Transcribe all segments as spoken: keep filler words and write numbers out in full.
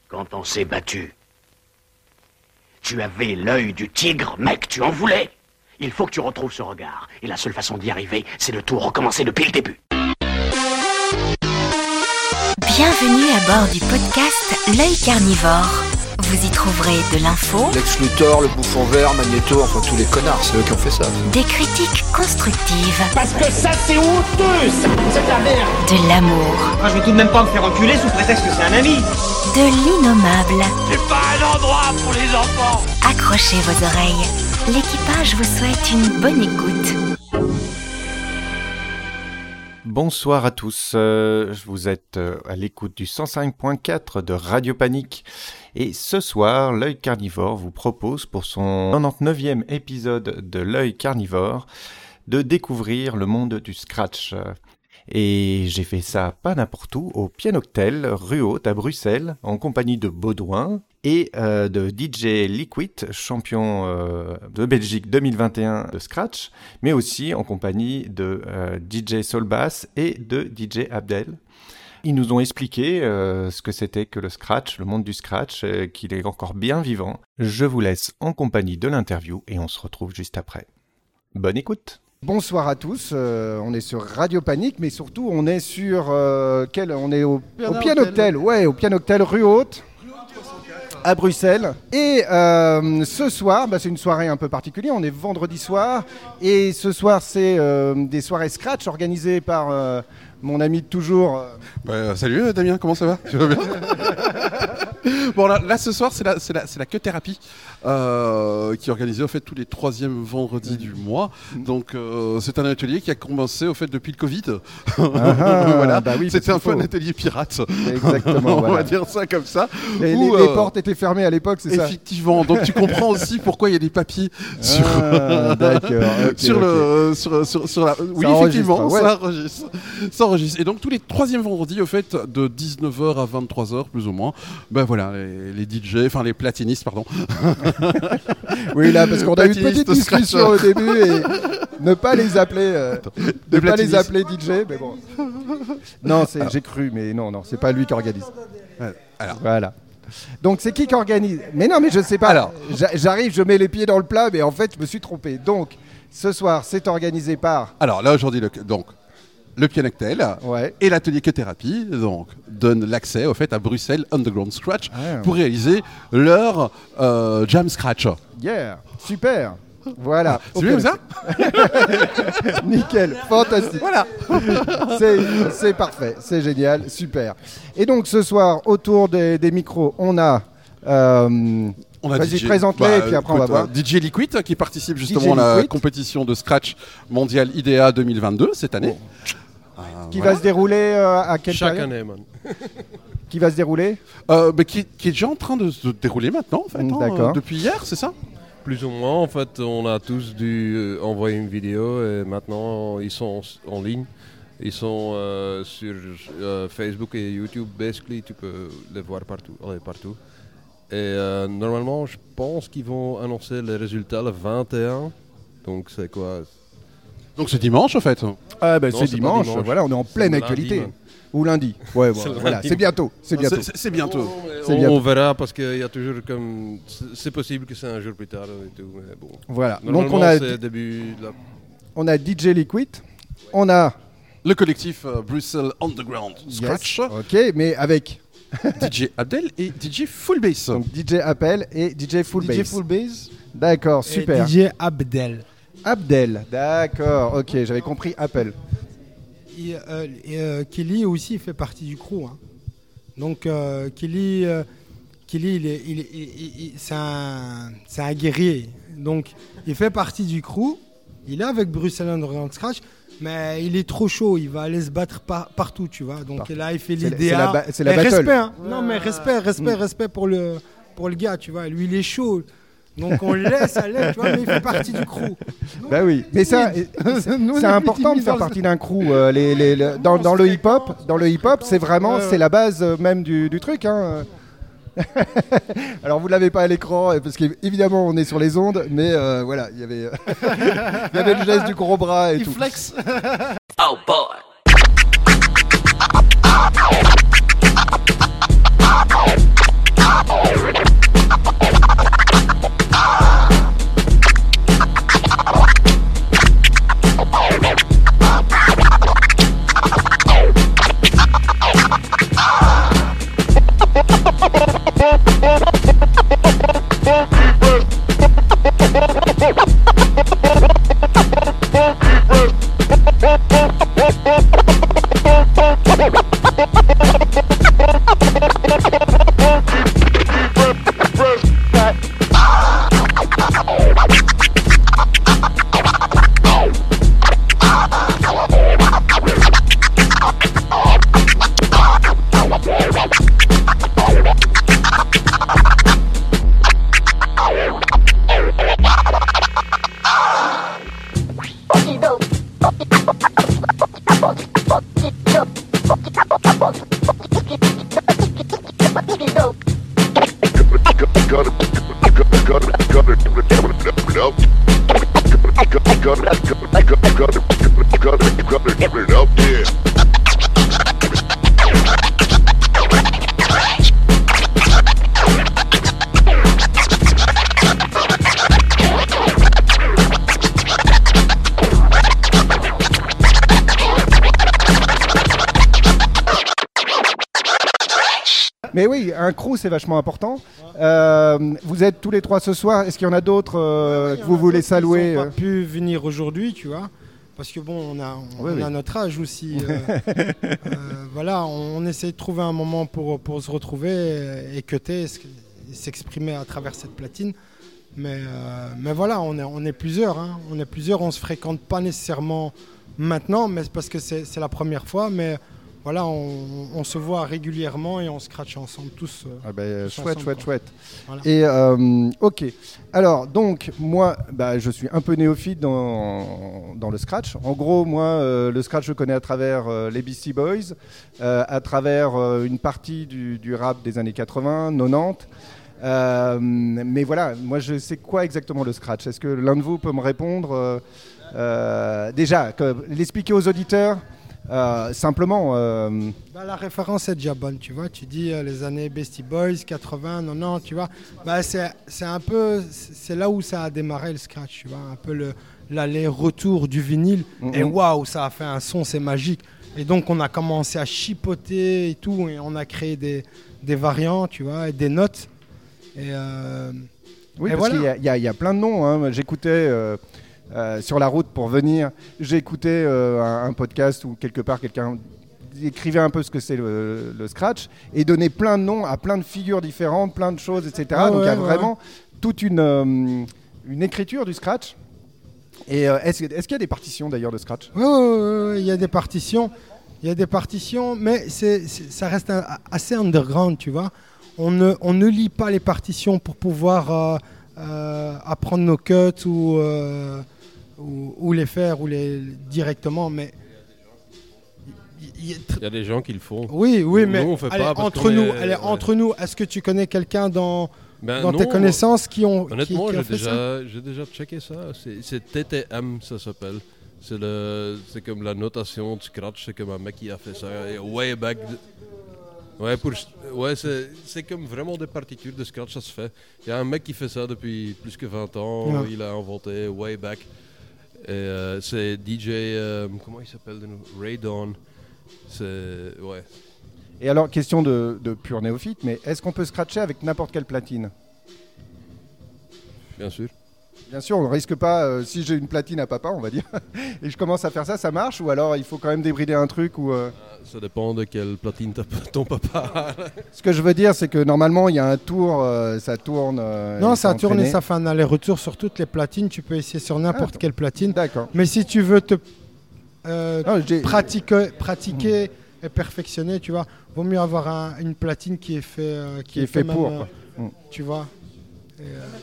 Quand on s'est battu, tu avais l'œil du tigre, mec, tu en voulais. Il faut que tu retrouves ce regard. Et la seule façon d'y arriver, c'est de tout recommencer depuis le début. Bienvenue à bord du podcast L'œil carnivore. Vous y trouverez de l'info, Lex Luthor, le bouffon vert, Magneto, enfin tous les connards, c'est eux qui ont fait ça. des critiques constructives, Parce que ça c'est honteux, ça, c'est de la merde. de l'amour, Moi, je vais tout de même pas me faire enculer sous prétexte que c'est un ami. de l'innommable. C'est pas un endroit pour les enfants. Accrochez vos oreilles. L'équipage vous souhaite une bonne écoute. Bonsoir à tous, euh, vous êtes euh, à l'écoute du cent cinq point quatre de Radio Panique et ce soir, l'œil carnivore vous propose pour son quatre-vingt-dix-neuvième épisode de l'œil carnivore de découvrir le monde du scratch. Et j'ai fait ça pas n'importe où, au Pianoctel, rue Haute à Bruxelles, en compagnie de Baudouin et euh, de D J Liquid, champion euh, de Belgique deux mille vingt et un de Scratch, mais aussi en compagnie de euh, D J Soulbass et de D J Abdel. Ils nous ont expliqué euh, ce que c'était que le Scratch, le monde du Scratch, euh, qu'il est encore bien vivant. Je vous laisse en compagnie de l'interview et on se retrouve juste après. Bonne écoute! Bonsoir à tous, euh, on est sur Radio Panique, mais surtout on est sur euh, quel on est au, au Pianoctel, ouais, au Pianoctel rue Haute à Bruxelles. Et euh, ce soir, bah, c'est une soirée un peu particulière. On est vendredi soir et ce soir c'est euh, des soirées Scratch organisées par euh, mon ami de toujours. Euh... Bah, salut Damien, comment ça va? Tu vas bien? Bon là, là ce soir c'est la, c'est la, c'est la queue thérapie euh, qui est organisée au fait tous les troisièmes vendredis du mois. Donc euh, c'est un atelier qui a commencé au fait depuis le Covid. Ah, voilà. Bah oui, c'était un peu faut. un atelier pirate. Exactement. On voilà. va dire ça comme ça. Les, Où, les, les euh, portes étaient fermées à l'époque, c'est ça? Effectivement. Donc tu comprends aussi pourquoi il y a des papiers sur, Ah, d'accord. Okay, sur okay. le sur, sur, sur la. Oui, Ça effectivement, enregistre, ouais. ça enregistre. Ça enregistre. Et donc tous les troisièmes vendredis au fait de dix-neuf heures à vingt-trois heures plus ou moins. Ben voilà. Les, les D J, enfin les platinistes, pardon. Oui, là, parce qu'on a eu une Platiniste petite discussion scratcher. au début et ne pas les appeler, euh, ne Des pas les platinistes. appeler D J, mais bon. Non, c'est, j'ai cru, mais non, non, c'est pas lui qui organise. Ouais, alors. Voilà. Donc c'est qui qui organise? Mais non, mais je sais pas. Alors. J'a- j'arrive, je mets les pieds dans le plat, mais en fait, je me suis trompé. Donc, ce soir, c'est organisé par. Alors là aujourd'hui, le, donc le Pianoctel Ouais. et l'atelier que thérapie donc donnent l'accès au fait à Bruxelles Underground Scratch Ah. pour réaliser leur euh, Jam Scratch. Yeah, super. Voilà. C'est Ok, bien comme ça? Nickel, fantastique. Voilà. C'est, c'est parfait, c'est génial, super. Et donc ce soir, autour des, des micros, on a. euh, On a Vas-y, D J présente-les, bah, et puis après, on va écoute, voir. euh, D J Liquid qui participe justement D J à la Liquid. compétition de Scratch mondial I D A deux mille vingt-deux cette année. Ah, qui voilà. va se dérouler euh, à quelle Chaque période année, man. Qui va se dérouler Euh, mais qui, qui est déjà en train de se dérouler maintenant en fait, Mm, hein, d'accord. euh, depuis hier, c'est ça? Plus ou moins, en fait, on a tous dû euh, envoyer une vidéo et maintenant ils sont en, en ligne. Ils sont euh, sur euh, Facebook et YouTube, basically, tu peux les voir partout. Allez, partout. Et euh, normalement, je pense qu'ils vont annoncer les résultats le vingt et un. Donc c'est quoi? Donc c'est dimanche en fait. Ah ben Non, c'est c'est pas dimanche, dimanche. voilà, on est en pleine lundi, actualité. man. Ou lundi. Ouais, bon, C'est voilà, lundi. c'est bientôt, c'est bientôt. C'est- C'est c'est bientôt. C'est on, bientôt. on verra parce qu'il y a toujours comme... C'est c'est possible que c'est un jour plus tard et tout, mais bon. Voilà. Donc Normalement, on a, c'est début de la... on a D J Liquid, on a Le collectif euh, Bruxelles Underground Scratch, Yes, ok, mais avec D J Abdel et D J Fullbass. donc D J Appel et D J Full D J Bass. Fullbass D'accord, et super. D J Abdel. Abdel, d'accord, ok, j'avais compris Appel. Et, euh, et, euh, Kelly aussi fait partie du crew. Hein. Donc euh, Kelly, euh, Kelly il est, il est- il- il- il- c'est, un, c'est un guerrier. Donc il fait partie du crew. Il est avec Bruxelles Underground Scratch, mais il est trop chaud. Il va aller se battre par- partout, tu vois. Donc Partout. là, il fait C'est la- l'I D A. c'est la ba- c'est la Et battle. respect, hein. Non, mais respect, respect, respect pour le, pour le gars, tu vois. Lui, il est chaud. Donc on le laisse aller, tu vois, mais il fait partie du crew. Bah oui, mais ça, c'est, c'est important de faire partie d'un crew. euh, les, les- les- dans, dans le hip-hop, dans le hip-hop, c'est vraiment, c'est la base euh, même du, du truc. Hein. Alors vous l'avez pas à l'écran euh, parce qu'évidemment on est sur les ondes, mais euh, voilà, il y avait, il y avait le geste du gros bras et Il tout. flex. Oh boy. Mais oui, un crew, c'est vachement important. Euh, vous êtes tous les trois ce soir. Est-ce qu'il y en a d'autres euh, que vous voulez saluer? Ils n'ont pas pu venir aujourd'hui, tu vois. Parce que bon, on a, on, oui, on oui. a notre âge aussi. euh, euh, voilà, on, on essaie de trouver un moment pour, pour se retrouver et, et cutter, et s'exprimer à travers cette platine. Mais, euh, mais voilà, on est, on est plusieurs. Hein. On est plusieurs, on se fréquente pas nécessairement maintenant, mais c'est parce que c'est, c'est la première fois. Mais voilà, on, on se voit régulièrement et on scratche ensemble tous. Euh, ah ben, tous chouette, ensemble, chouette, quoi. chouette. Voilà. Et euh, ok. Alors donc moi, bah, je suis un peu néophyte dans, dans le scratch. En gros, moi, euh, le scratch je connais à travers euh, les Beastie Boys, euh, à travers euh, une partie du, du rap des années quatre-vingts, quatre-vingt-dix. Euh, mais voilà, moi je sais quoi exactement le scratch. Est-ce que l'un de vous peut me répondre euh, euh, déjà, que, l'expliquer aux auditeurs euh, simplement. Euh... Bah, la référence est déjà bonne, tu vois. Tu dis euh, les années Beastie Boys, quatre-vingts, quatre-vingt-dix, tu vois. Bah, c'est, c'est un peu, c'est là où ça a démarré le scratch, tu vois. Un peu le, l'aller-retour du vinyle. Mm-hmm. Et waouh, ça a fait un son, c'est magique. Et donc on a commencé à chipoter et tout, et on a créé des, des variants, tu vois, et des notes. Et euh, oui, et parce voilà. qu'il y a, il y a plein de noms. Hein. J'écoutais euh, euh, sur la route pour venir, j'ai écouté euh, un, un podcast où quelque part quelqu'un écrivait un peu ce que c'est le, le scratch et donnait plein de noms à plein de figures différentes, plein de choses, et cetera. Ah Donc ouais, il y a ouais. vraiment toute une, euh, une écriture du scratch. Et euh, est-ce, est-ce qu'il y a des partitions d'ailleurs de scratch? Oui, oui, oui, il y a des partitions. Il y a des partitions, mais c'est, c'est, ça reste un, assez underground, tu vois. On ne, on ne lit pas les partitions pour pouvoir euh, euh, apprendre nos cuts ou, euh, ou, ou les faire ou les, directement, mais il y, tr- y a des gens qui le font. Oui, oui, nous, mais nous, on fait allez, pas parce entre nous, est, allez, ouais. entre nous, est-ce que tu connais quelqu'un dans, ben dans non, tes connaissances qui ont honnêtement, qui, qui j'ai ont fait déjà, ça j'ai déjà checké ça. C'est, c'est T T M, ça s'appelle. C'est, le, c'est comme la notation de scratch. C'est comme un mec qui a fait ça way back. De... Ouais, pour, ouais c'est, c'est comme vraiment des partitures de scratch, ça se fait. Il y a un mec qui fait ça depuis plus que vingt ans, yeah. Il a inventé way back. Et euh, c'est D J, euh, comment il s'appelle de nous Ray Dawn. C'est, ouais. Et alors, question de, de pur néophyte, mais est-ce qu'on peut scratcher avec n'importe quelle platine? Bien sûr. Bien sûr, on ne risque pas, euh, si j'ai une platine à papa, on va dire, et je commence à faire ça, ça marche? Ou alors il faut quand même débrider un truc ou euh... Ça dépend de quelle platine t'as ton papa. Ce que je veux dire, c'est que normalement, il y a un tour, euh, ça tourne. Euh, non, ça tourne et ça fait un aller-retour sur toutes les platines. Tu peux essayer sur n'importe ah, quelle platine. D'accord. Mais si tu veux te euh, non, pratiquer, pratiquer mmh. et perfectionner, tu vois, vaut mieux avoir un, une platine qui est fait, euh, qui, qui est, est fait même, pour. Euh, mmh. Tu vois. Et, euh...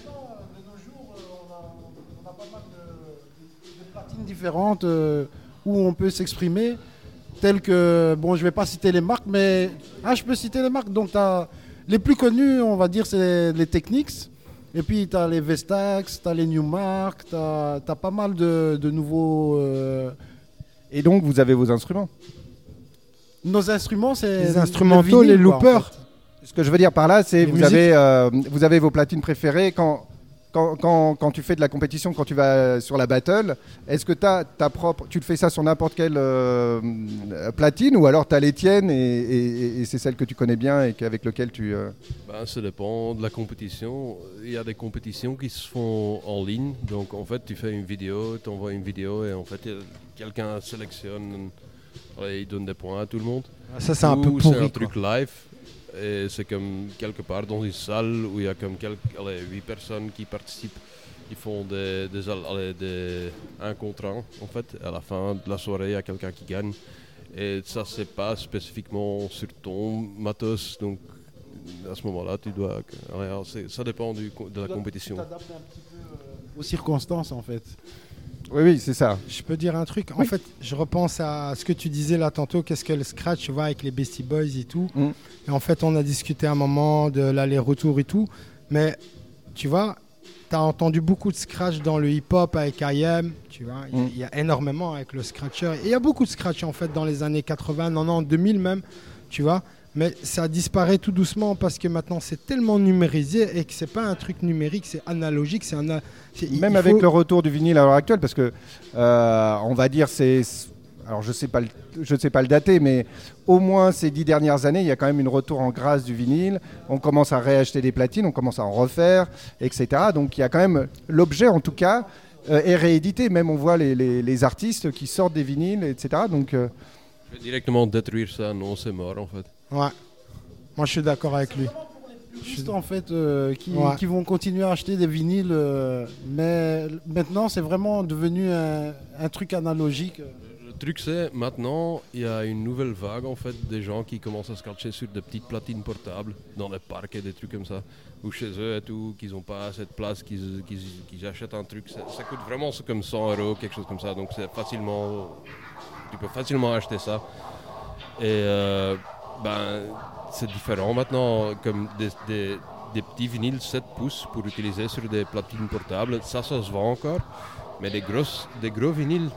différentes euh, où on peut s'exprimer, telles que, bon, je vais pas citer les marques, mais ah, je peux citer les marques. Donc, t'as les plus connus, on va dire, c'est les, les Technics, et puis tu as les Vestax, tu as les Newmark, tu as pas mal de, de nouveaux... Euh... Et donc, vous avez vos instruments? Nos instruments, c'est... Les instrumentaux, vinyle, les loopers. Quoi, en fait. Ce que je veux dire par là, c'est vous avez, euh, vous avez vos platines préférées quand... Quand, quand, quand tu fais de la compétition, quand tu vas sur la battle, est-ce que t'as ta propre, tu te fais ça sur n'importe quelle euh, platine ou alors tu as les tiennes et, et, et c'est celle que tu connais bien et avec laquelle tu... Euh... Ben, ça dépend de la compétition. Il y a des compétitions qui se font en ligne. Donc en fait, tu fais une vidéo, tu envoies une vidéo et en fait, quelqu'un sélectionne, allez, il donne des points à tout le monde. Ça, c'est un ou peu pourri, c'est un quoi. truc live. Et c'est comme quelque part dans une salle où il y a comme quelques, allez, huit personnes qui participent. Ils font des, des, allez, des un contre un en fait. À la fin de la soirée, il y a quelqu'un qui gagne. Et ça, c'est pas spécifiquement sur ton matos. Donc à ce moment-là, tu dois. Allez, ça dépend du, de la compétition. Tu t'adaptes un petit peu euh, aux circonstances en fait. Oui, oui, c'est ça. Je peux dire un truc. En oui. fait, je repense à ce que tu disais là tantôt. Qu'est-ce que le scratch, tu vois, avec les Beastie Boys et tout. Mm. Et en fait, on a discuté un moment de l'aller-retour et tout. Mais tu vois, tu as entendu beaucoup de scratch dans le hip-hop avec I M. Tu vois, il mm. y, y a énormément avec le scratcher. Et il y a beaucoup de scratch en fait dans les années quatre-vingts, quatre-vingt-dix, deux mille même. Tu vois. Mais ça disparaît tout doucement parce que maintenant c'est tellement numérisé et que c'est pas un truc numérique, c'est analogique, c'est un. C'est, Même avec faut... le retour du vinyle à l'heure actuelle, parce que euh, on va dire c'est alors je sais pas le, je sais pas le dater, mais au moins ces dix dernières années, il y a quand même une retour en grâce du vinyle. On commence à réacheter des platines, on commence à en refaire, et cetera. Donc il y a quand même l'objet, en tout cas, euh, est réédité. Même on voit les, les, les artistes qui sortent des vinyles, et cetera. Donc euh... je vais directement détruire ça. Non, c'est mort en fait. Ouais. Moi, je suis d'accord avec lui. Juste en fait euh, qui, Ouais. qui vont continuer à acheter des vinyles, euh, mais maintenant c'est vraiment devenu un, un truc analogique. Le truc c'est, maintenant, il y a une nouvelle vague en fait des gens qui commencent à scratcher sur des petites platines portables dans les parcs et des trucs comme ça, ou chez eux et tout, qu'ils n'ont pas assez de place, qu'ils, qu'ils, qu'ils achètent un truc, ça, ça coûte vraiment comme cent euros, quelque chose comme ça, donc c'est facilement, tu peux facilement acheter ça. Et euh, ben, c'est différent maintenant, comme des, des, des petits vinyles sept pouces pour utiliser sur des platines portables, ça, ça se vend encore, mais des, grosses, des gros vinyles,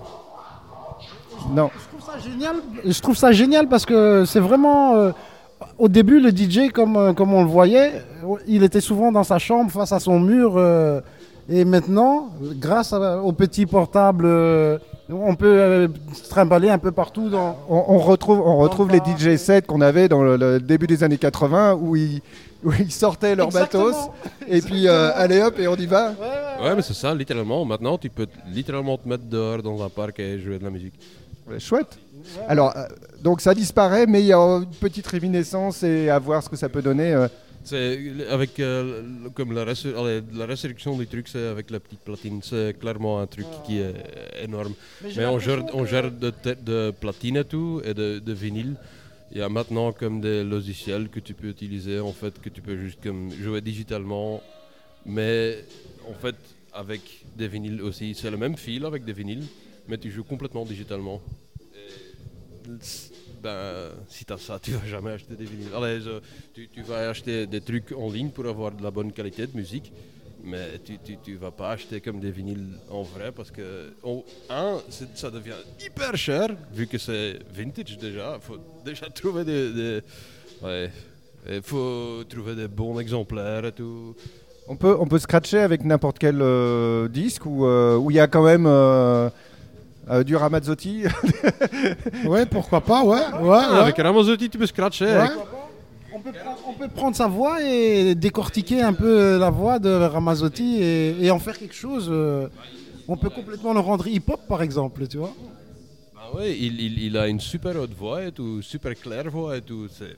non. Je trouve ça génial. Je trouve ça génial parce que c'est vraiment. Euh, au début, le D J, comme, euh, comme on le voyait, il était souvent dans sa chambre face à son mur. Euh, et maintenant, grâce à, aux petits portables, euh, on peut euh, se trimballer un peu partout. Dans, on, on retrouve, on retrouve les dans D J sets qu'on avait dans le, le début des années quatre-vingts où ils, où ils sortaient leur Exactement. matos et puis euh, allez hop et on y va. Ouais, ouais, ouais mais c'est ça, littéralement, maintenant tu peux littéralement te mettre dehors dans un parc et jouer de la musique. Ouais, chouette. Alors, euh, donc ça disparaît, mais il y a une petite réminiscence et à voir ce que ça peut donner. Euh. C'est avec euh, le- comme la, resur- allez, la résurrection du truc, c'est avec la petite platine. C'est clairement un truc qui est énorme. Mais j'ai Mais on gère, l'impression on que- gère de, te- de platine et tout, et de, de vinyle. Il y a maintenant comme des logiciels que tu peux utiliser, en fait, que tu peux juste comme jouer digitalement. Mais en fait, avec des vinyles aussi. C'est le même fil avec des vinyles, mais tu joues complètement digitalement. Et, ben, si tu as ça, tu vas jamais acheter des vinyles. Allez, je- tu, tu vas acheter des trucs en ligne pour avoir de la bonne qualité de musique, mais tu, tu, tu vas pas acheter comme des vinyles en vrai parce que, en- un, c'est- ça devient hyper cher vu que c'est vintage déjà. Il faut déjà trouver des, des ouais, il faut trouver des bons exemplaires et tout. On peut, on peut scratcher avec n'importe quel euh, disque où euh, où il y a quand même euh, euh, du Ramazzotti. Ouais, pourquoi pas, ouais. ouais, ouais. Ah, avec Ramazzotti, tu peux scratcher. Ouais. avec- On peut, prendre, on peut prendre sa voix et décortiquer un peu la voix de Ramazzotti et, et en faire quelque chose. euh, on peut complètement le rendre hip-hop, par exemple, tu vois. Ah ouais, il, il, il a une super haute voix et tout, super claire voix et tout. C'est...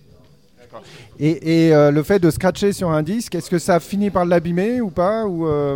Et, et euh, le fait de scratcher sur un disque, est-ce que ça finit par l'abîmer ou pas ou euh...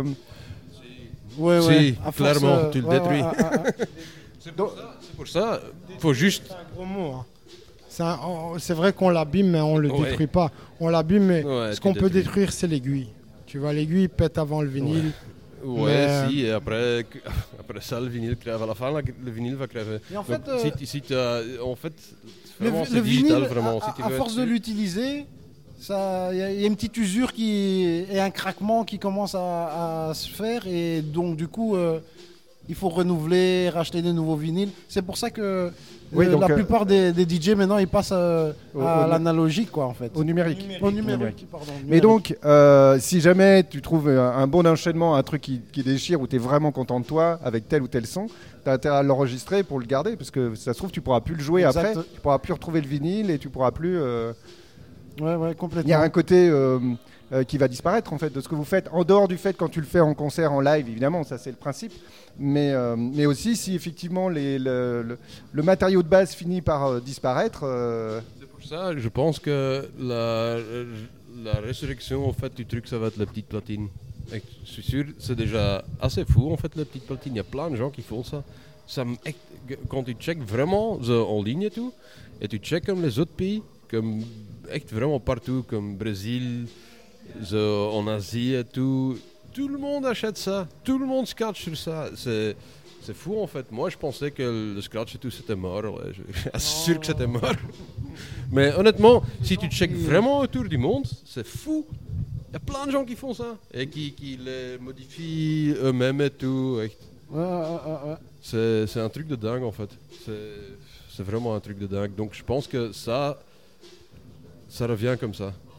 Ouais, Si, ouais. À force, clairement, euh, tu le ouais, détruis. ouais, ouais, ouais. C'est pour ça, c'est pour ça, faut juste... C'est un gros mot. hein. C'est, un- on- c'est vrai qu'on l'abîme, mais on le Ouais. détruit pas. On l'abîme, mais Ouais, ce tu qu'on peut détruis. détruire, c'est l'aiguille. Tu vois, l'aiguille pète avant le vinyle. Ouais, Mais, si, et après, après ça, le vinyle crève. À la fin, la- le vinyle va crever. Et en Donc, fait, euh, si, tu- si tu as, en fait, Le, vraiment, vi- c'est le digital, vinyle, vraiment. à, si tu à veux force être de sûr. l'utiliser, ça, il y, a- il y a une petite usure qui et un craquement qui commence à, à se faire et donc du coup, euh, il faut renouveler, racheter des nouveaux vinyles. C'est pour ça que Oui, euh, donc, la euh, plupart des, des D J maintenant ils passent euh, Au- à au- l'analogique, quoi, en fait. au numérique. Au numérique, Numérique. pardon. Mais numérique. donc, euh, si jamais tu trouves un, un bon enchaînement, un truc qui, qui déchire, où tu es vraiment content de toi, avec tel ou tel son, tu as intérêt à l'enregistrer pour le garder, parce que ça se trouve, tu pourras plus le jouer Exact. après, tu pourras plus retrouver le vinyle et tu pourras plus... euh, Ouais, ouais, Il y complètement. a un côté euh, euh, qui va disparaître, en fait, de ce que vous faites, en dehors du fait quand tu le fais en concert, en live, évidemment, ça c'est le principe, mais, euh, mais aussi si effectivement les, le, le, le matériau de base finit par euh, disparaître... euh, C'est pour ça, je pense que la, la résurrection en fait, du truc, ça va être la petite platine. Et je suis sûr, c'est déjà assez fou en fait, la petite platine. Il y a plein de gens qui font ça. ça me- echt, quand tu checkes vraiment zo, en ligne et tout, et tu checkes comme les autres pays, comme echt vraiment partout, comme Brésil, zo, en Asie et tout, tout le monde achète ça, tout le monde scratch sur ça. C'est, c'est fou en fait. Moi je pensais que le scratch et tout c'était mort. Ouais. Je suis assez sûr que c'était mort. Mais honnêtement, si tu checkes vraiment autour du monde, c'est fou. Il y a plein de gens qui font ça et qui, qui les modifient eux-mêmes et tout. Echt. Ouais, ouais, ouais, ouais. C'est, c'est un truc de dingue en fait. C'est, c'est vraiment un truc de dingue. Donc je pense que ça, ça revient comme ça.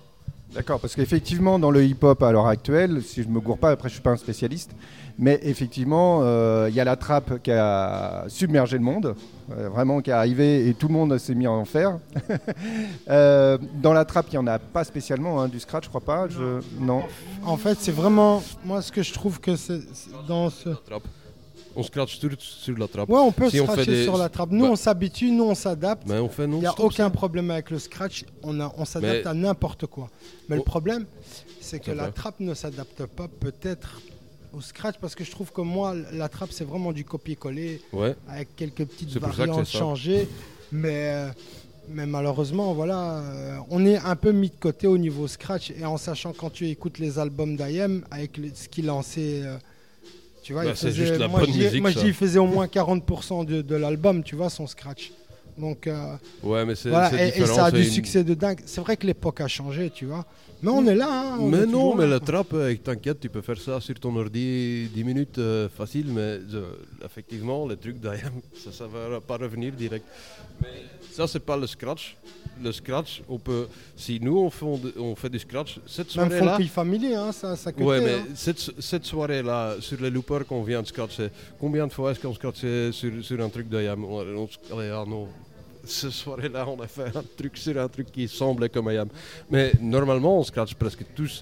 D'accord, parce qu'effectivement, dans le hip-hop à l'heure actuelle, si je ne me gourre pas, après je ne suis pas un spécialiste, mais effectivement, il euh, y a la trappe qui a submergé le monde, euh, vraiment qui est arrivée et tout le monde s'est mis à en faire. euh, dans la trappe, il n'y en a pas spécialement, hein, du scratch, je crois pas. Je... Non. En fait, c'est vraiment, moi ce que je trouve que c'est, c'est dans ce... On scratch sur, sur la trappe. Ouais, on peut si scratcher on des... sur la trappe. Nous, bah... on s'habitue, nous, on s'adapte. Mais on fait Il n'y a aucun ça. problème avec le scratch. On, a, on s'adapte mais... à n'importe quoi. Mais oh. le problème, c'est que c'est la vrai. trappe ne s'adapte pas peut-être au scratch parce que je trouve que moi, la trappe, c'est vraiment du copier-coller ouais. avec quelques petites c'est variantes changées. Mais, mais malheureusement, voilà, euh, on est un peu mis de côté au niveau scratch. Et en sachant quand tu écoutes les albums d'I M avec les, ce qu'il lançait... Euh, Tu vois, bah, il faisait, c'est juste la moi, bonne je musique, moi je dis il faisait au moins quarante pour cent de, de l'album, tu vois, son scratch. Donc, euh, ouais, mais c'est, voilà, c'est et, et ça a du une... succès de dingue. C'est vrai que l'époque a changé, tu vois. Mais on est là. Hein, on mais est non, mais là. la trappe, t'inquiète, tu peux faire ça sur ton ordi dix minutes euh, facile, mais euh, effectivement, les trucs derrière, ça, ça va pas revenir direct. Mais ça, c'est pas le scratch. Le scratch, on peut. Si nous on fait, on fait du scratch, cette soirée-là. Même Funky Family, hein, ça, ça coûtait, ouais, mais hein. cette, cette soirée-là, sur les loopers qu'on vient de scratcher, combien de fois est-ce qu'on scratchait sur, sur un truc de I A M? on, on, allez, ah non. Cette soirée-là, on a fait un truc sur un truc qui semblait comme I A M. Mais normalement, on scratche presque tous.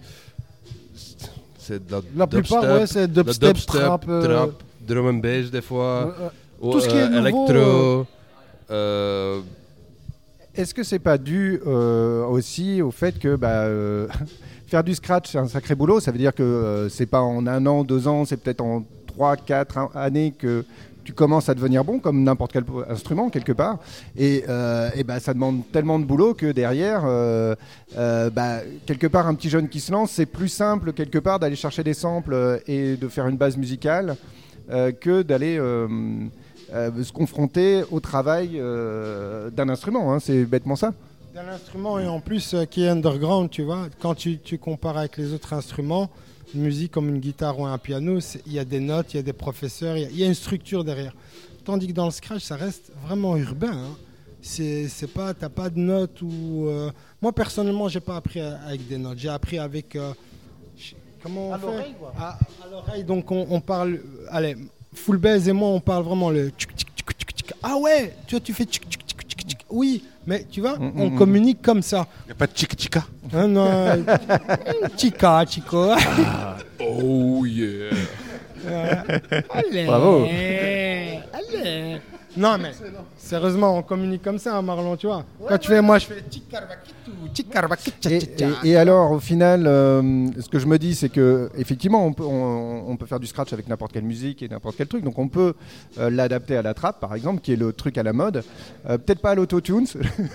C'est de la, la dubstep, plupart, ouais, c'est dubstep, dubstep trap, euh... trap, drum and bass des fois, euh, ou, tout ce qui est euh, nouveau. Electro. Euh, Est-ce que c'est pas dû euh, aussi au fait que bah, euh, faire du scratch, c'est un sacré boulot. Ça veut dire que euh, c'est pas en un an, deux ans, c'est peut-être en trois, quatre années que tu commences à devenir bon, comme n'importe quel instrument quelque part. Et, euh, et bah, ça demande tellement de boulot que derrière, euh, euh, bah, quelque part, un petit jeune qui se lance, c'est plus simple quelque part d'aller chercher des samples et de faire une base musicale euh, que d'aller euh, euh, se confronter au travail euh, d'un instrument. Hein, c'est bêtement ça. D'un instrument et en plus euh, qui est underground, tu vois. Quand tu, tu compares avec les autres instruments, une musique comme une guitare ou un piano, il y a des notes, il y a des professeurs, il y, y a une structure derrière. Tandis que dans le scratch, ça reste vraiment urbain. Hein. C'est, c'est pas, t'as pas de notes ou. Euh... Moi personnellement, j'ai pas appris avec des notes. J'ai appris avec. Euh... Comment on à fait l'oreille, quoi. À, à l'oreille. Donc on, on parle. Allez, Full Bass et moi, on parle vraiment le. Ah ouais, tu vois, tu fais. Oui, mais tu vois, mmh, on mmh. communique comme ça. Il n'y a pas de chica-chica hein, non, chica, chico. Ah, oh yeah. Euh, allez, bravo. Allez. Non, mais sérieusement, on communique comme ça, hein, Marlon, tu vois. Ouais, Quand ouais, tu fais, moi, je fais et, et, et alors, au final, euh, ce que je me dis, c'est que effectivement, on peut, on, on peut faire du scratch avec n'importe quelle musique et n'importe quel truc. Donc, on peut euh, l'adapter à la trappe, par exemple, qui est le truc à la mode. Euh, peut-être pas à l'autotune.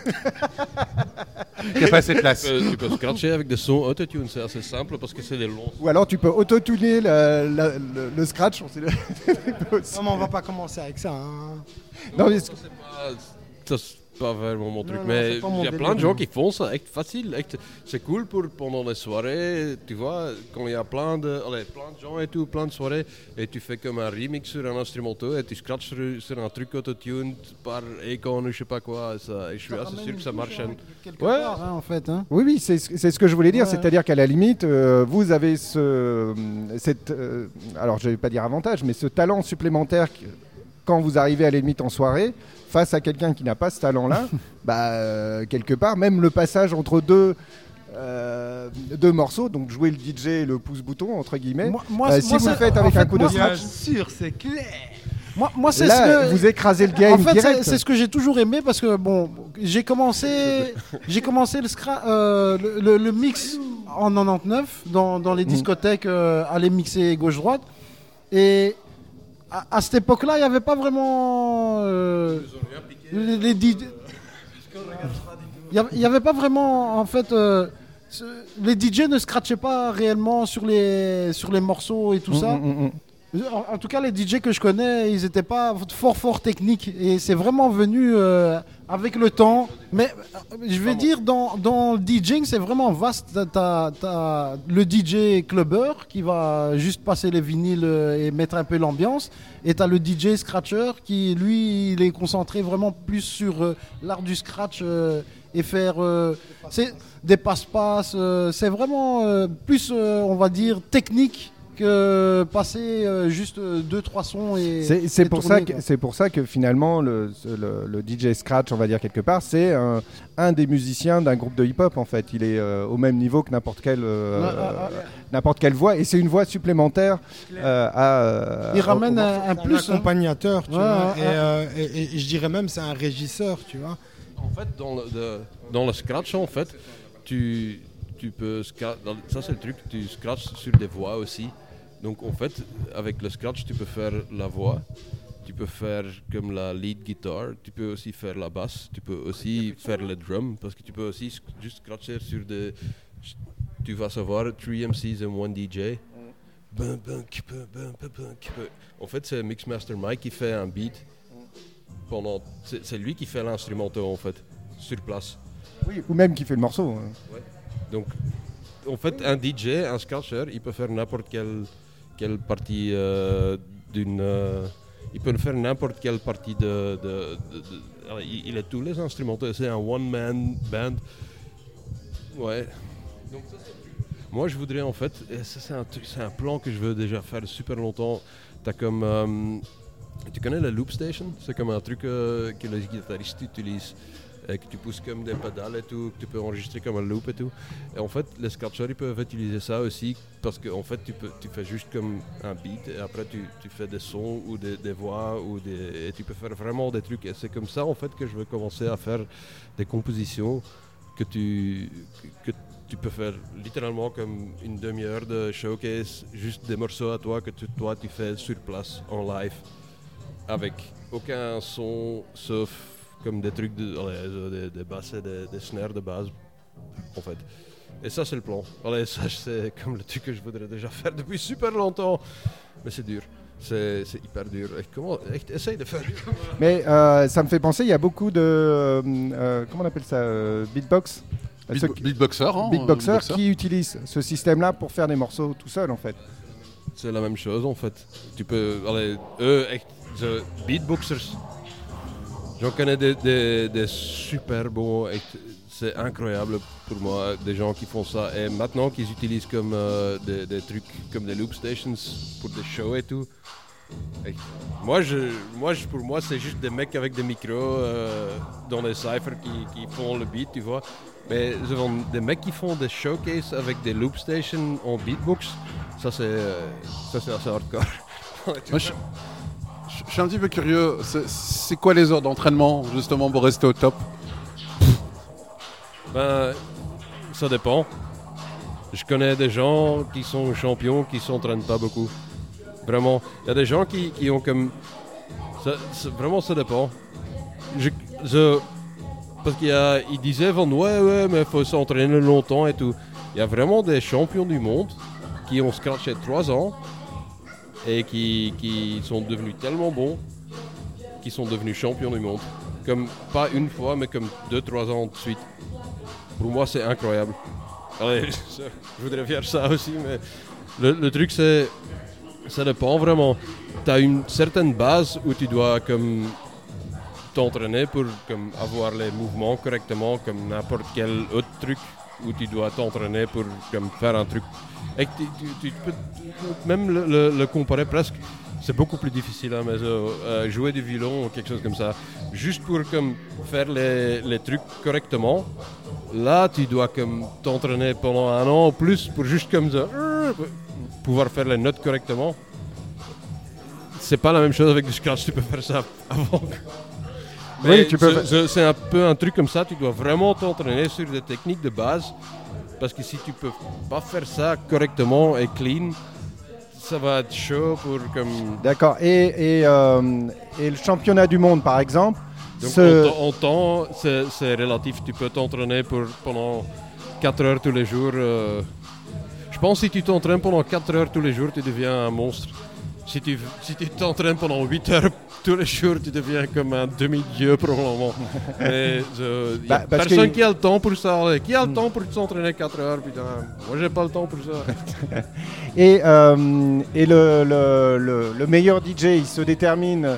Il n'y a pas assez de place. Tu peux, tu peux scratcher avec des sons autotune, c'est assez simple parce que c'est des longs. Ou alors, tu peux autotuner la, la, le, le scratch. On sait le... non, mais on va pas commencer avec ça. Hein. Non, mais c'est pas, c'est pas vraiment mon truc, non, non, mais il y a plein de gens qui font ça, echt facile, echt, c'est cool pour pendant les soirées, tu vois, quand il y a plein de, allez, plein de gens et tout, plein de soirées, et tu fais comme un remix sur un instrumental et tu scratches sur, sur un truc autotune par Akon ou je sais pas quoi, ça, et je suis ça assez sûr que ça marche. Hein, quelque ouais. part, hein, en fait. Hein. Oui, oui, c'est, c'est ce que je voulais dire, ouais. C'est-à-dire qu'à la limite, euh, vous avez ce, cette, euh, alors je vais pas dire avantage, mais ce talent supplémentaire qui, quand vous arrivez à la limite en soirée, face à quelqu'un qui n'a pas ce talent-là, bah, euh, quelque part, même le passage entre deux, euh, deux morceaux, donc jouer le D J et le pouce-bouton, entre guillemets, moi, moi, euh, si moi, vous le faites avec un fait, coup moi, de scratch... Bien sûr, c'est clair. Moi, moi c'est là, ce que... vous écrasez le game en fait, direct. C'est, c'est ce que j'ai toujours aimé parce que, bon, j'ai commencé, j'ai commencé le, scra- euh, le, le, le mix en quatre-vingt-dix-neuf dans, dans les discothèques, euh, aller mixer gauche-droite, et... À, à cette époque-là, il n'y avait pas vraiment euh, les, les D J. Il n'y avait pas vraiment, en fait, euh, les D J ne scratchaient pas réellement sur les sur les morceaux et tout mmh, ça. Mmh, mmh. En, en tout cas, les D J que je connais, ils n'étaient pas fort fort techniques et c'est vraiment venu euh, avec le temps. Mais je vais dire, dans, dans le DJing, c'est vraiment vaste. T'as, t'as le D J clubber qui va juste passer les vinyles et mettre un peu l'ambiance. Et t'as le D J scratcher qui, lui, il est concentré vraiment plus sur euh, l'art du scratch euh, et faire euh, c'est des passe-passe. Euh, c'est vraiment euh, plus, euh, on va dire, technique que passer euh, juste deux trois sons et c'est, c'est et pour tourner, ça que quoi. c'est pour ça que finalement le, le, le D J Scratch, on va dire quelque part, c'est un, un des musiciens d'un groupe de hip-hop en fait. Il est euh, au même niveau que n'importe quelle euh, Ah, ah, ah. n'importe quelle voix, et c'est une voix supplémentaire euh, à. Euh, Il ramène au- au- un, un C'est plus. un accompagnateur, tu Ouais, vois, ouais, et, ouais. euh, et- et- et je dirais même c'est un régisseur, tu vois. En fait, dans le, de- dans le scratch, en fait, tu, tu peux scra- dans le- ça c'est le truc, tu scratches sur des voix aussi. Donc en fait, avec le scratch, tu peux faire la voix, tu peux faire comme la lead guitar, tu peux aussi faire la basse, tu peux aussi faire le drum, parce que tu peux aussi sc- juste scratcher sur des, tu vas savoir, trois M Cs et un D J. Bum, bum, ki, bum, bum, bum, bum, ki, bum. En fait, c'est Mixmaster Mike qui fait un beat. Pendant, c'est, c'est lui qui fait l'instrumental en fait, sur place. Oui, ou même qui fait le morceau. hein. Ouais. Donc, en fait, un D J, un scratcher, il peut faire n'importe quelle, quelle partie euh, d'une. euh, il peut faire n'importe quelle partie de. de, de, de- alors, il, il a tous les instruments. C'est un one-man band. Ouais. Donc, ça, c'est- moi, je voudrais en fait. Et ça, c'est un, truc- c'est un plan que je veux déjà faire super longtemps. T'as comme. euh, tu connais la loop station? C'est comme un truc euh, que les guitaristes utilisent. Et que tu pousses comme des pédales et tout, que tu peux enregistrer comme un loop et tout. Et en fait, les scratchers ils peuvent utiliser ça aussi parce qu'en en fait, tu, peux, tu fais juste comme un beat et après tu, tu fais des sons ou des, des voix ou des, et tu peux faire vraiment des trucs. Et c'est comme ça en fait que je veux commencer à faire des compositions que tu, que tu peux faire littéralement comme une demi-heure de showcase, juste des morceaux à toi que tu, toi tu fais sur place en live avec aucun son sauf comme des trucs, de, allez, des, des basses et des, des snares de base, en fait. Et ça, c'est le plan. Allez, ça, c'est comme le truc que je voudrais déjà faire depuis super longtemps. Mais c'est dur. C'est, c'est hyper dur. Et comment, echt, essaye de faire. Mais euh, ça me fait penser, il y a beaucoup de. euh, euh, comment on appelle ça euh, Beatbox Beat- Ceux qui- beatboxer, hein, Beatboxers beatboxer. qui utilisent ce système-là pour faire des morceaux tout seul en fait. C'est la même chose, en fait. Tu peux, allez, eux, echt, de beatboxers. J'en connais des, des, des super bons, echt, c'est incroyable pour moi, des gens qui font ça. Et maintenant qu'ils utilisent comme euh, des, des trucs comme des loop stations pour des shows et tout. Echt. Moi, je, moi je, pour moi, c'est juste des mecs avec des micros euh, dans les cyphers qui, qui font le beat, tu vois. Mais ce sont des mecs qui font des showcases avec des loop stations en beatbox. Ça, c'est, euh, ça, c'est assez hardcore. Moi, je, je suis un petit peu curieux. C'est, c'est quoi les heures d'entraînement justement pour rester au top? Ben, ça dépend. Je connais des gens qui sont champions qui s'entraînent pas beaucoup. Vraiment. Il y a des gens qui, qui ont comme. Ça, ça- vraiment, ça dépend. Je, je- parce qu'il y a, ils disaient van ouais, ouais, mais il faut s'entraîner longtemps et tout. Il y a vraiment des champions du monde qui ont scratché trois ans et qui, qui sont devenus tellement bons qu'ils sont devenus champions du monde. Comme pas une fois, mais comme deux, trois ans de suite. Pour moi, c'est incroyable. Allez, ça, je voudrais faire ça aussi, mais le, le truc, c'est. Ça dépend vraiment. Tu as une certaine base où tu dois comme t'entraîner pour comme avoir les mouvements correctement, comme n'importe quel autre truc où tu dois t'entraîner pour comme faire un truc. Et tu, tu- tu peux même le, le- le comparer presque. C'est beaucoup plus difficile, hein, mais euh, euh, jouer du violon ou quelque chose comme ça, juste pour comme faire les, les trucs correctement. Là, tu dois comme t'entraîner pendant un an ou plus pour juste comme ça, euh, pouvoir faire les notes correctement. C'est pas la même chose avec du scratch, tu peux faire ça avant. Mais Oui, tu peux ce- fa- ce- c'est un peu un truc comme ça, tu dois vraiment t'entraîner sur des techniques de base. Parce que si tu peux pas faire ça correctement et clean, ça va être chaud pour comme. D'accord. Et, et, euh, et le championnat du monde par exemple. Donc ce- en, temps- en temps, c'est, c'est relatif. Tu peux t'entraîner pour, pendant quatre heures tous les jours. euh. Je pense que si tu t'entraînes pendant quatre heures tous les jours, tu deviens un monstre. Si tu, si tu t'entraînes pendant huit heures tous les jours, tu deviens comme un demi-dieu probablement. Mais euh, y a Bah, parce personne que- qui a le temps pour ça. allez. Qui a le temps pour s'entraîner quatre heures, putain. Moi, j'ai pas le temps pour ça. Et, euh, et le, le, le- le meilleur D J, il se détermine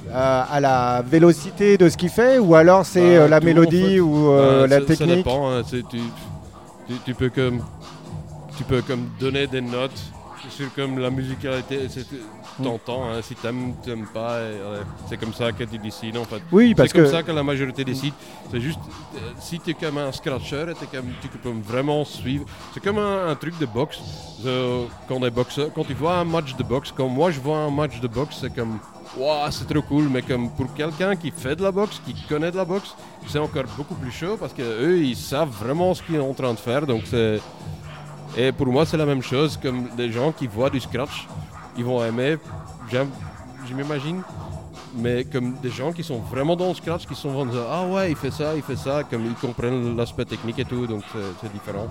euh, à la vélocité de ce qu'il fait, ou alors c'est Bah, euh, la tout, mélodie en fait. ou euh, Bah, la ça, technique? Ça dépend. Hein, c'est- tu, tu, tu peux comme tu peux comme donner des notes sur comme la musicalité. C'est, t'entends. Hein, si t'aimes, t'aimes pas. Et, ouais, c'est comme ça que tu décides en fait. Oui, parce c'est comme que- ça que la majorité décide. C'est juste euh, si tu es comme un scratcher, et t'es comme, tu peux vraiment suivre. C'est comme un, un truc de boxe. Euh, quand, des boxeurs, quand tu vois un match de boxe, quand moi je vois un match de boxe, c'est comme waouh, c'est trop cool. Mais comme pour quelqu'un qui fait de la boxe, qui connaît de la boxe, c'est encore beaucoup plus chaud parce que eux ils savent vraiment ce qu'ils sont en train de faire. Donc c'est et pour moi c'est la même chose comme des gens qui voient du scratch, ils vont aimer. J'aime, je m'imagine. Mais comme des gens qui sont vraiment dans le scratch, qui sont vraiment ah ouais il fait ça, il fait ça, comme ils comprennent l'aspect technique et tout, donc c'est, c'est différent.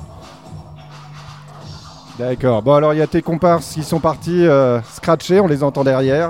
D'accord. Bon, alors il y a tes comparses qui sont partis euh, scratcher, on les entend derrière.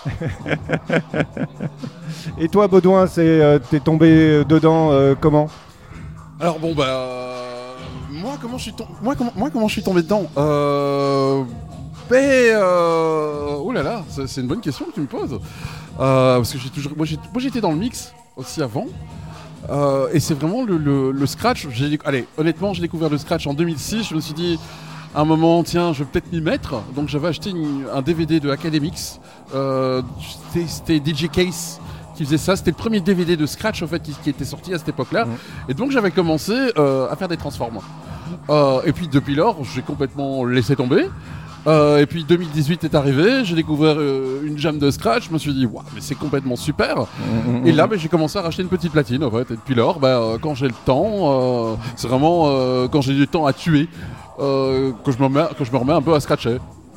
Et toi, Baudouin, c'est, euh, t'es tombé dedans euh, comment? Alors bon bah euh, moi comment je suis tombé moi comment moi comment je suis tombé dedans euh, ben euh, oh là là c'est, c'est une bonne question que tu me poses euh, parce que j'ai toujours moi, j'ai, moi j'étais dans le mix aussi avant euh, et c'est vraiment le, le, le scratch. J'ai, allez honnêtement j'ai découvert le scratch en deux mille six. Je me suis dit à un moment tiens je vais peut-être m'y mettre, donc j'avais acheté une, un D V D de Academix, euh, c'était, c'était D J Case qui faisait ça. C'était le premier D V D de scratch en fait qui, qui était sorti à cette époque-là. Mmh. Et donc j'avais commencé euh, à faire des transforms. Euh, et puis depuis lors, j'ai complètement laissé tomber. Euh, et puis deux mille dix-huit est arrivé, j'ai découvert euh, une jam de scratch. Je me suis dit waouh, mais c'est complètement super. Mmh. Et là, bah, j'ai commencé à racheter une petite platine en fait. Et depuis lors, bah, euh, quand j'ai le temps, euh, c'est vraiment euh, quand j'ai du temps à tuer euh, que je me remets, que je me remets un peu à scratcher.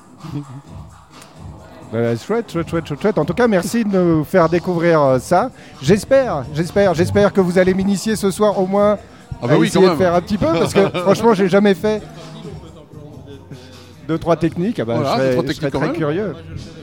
Euh, chouette, chouette, chouette, chouette, chouette. En tout cas, merci de nous faire découvrir euh, ça. J'espère, j'espère, j'espère que vous allez m'initier ce soir au moins ah bah à oui, essayer quand de même. faire un petit peu, parce que franchement, j'ai jamais fait deux, trois techniques. Ah bah, voilà, je serais, deux, trois je techniques serais très quand curieux.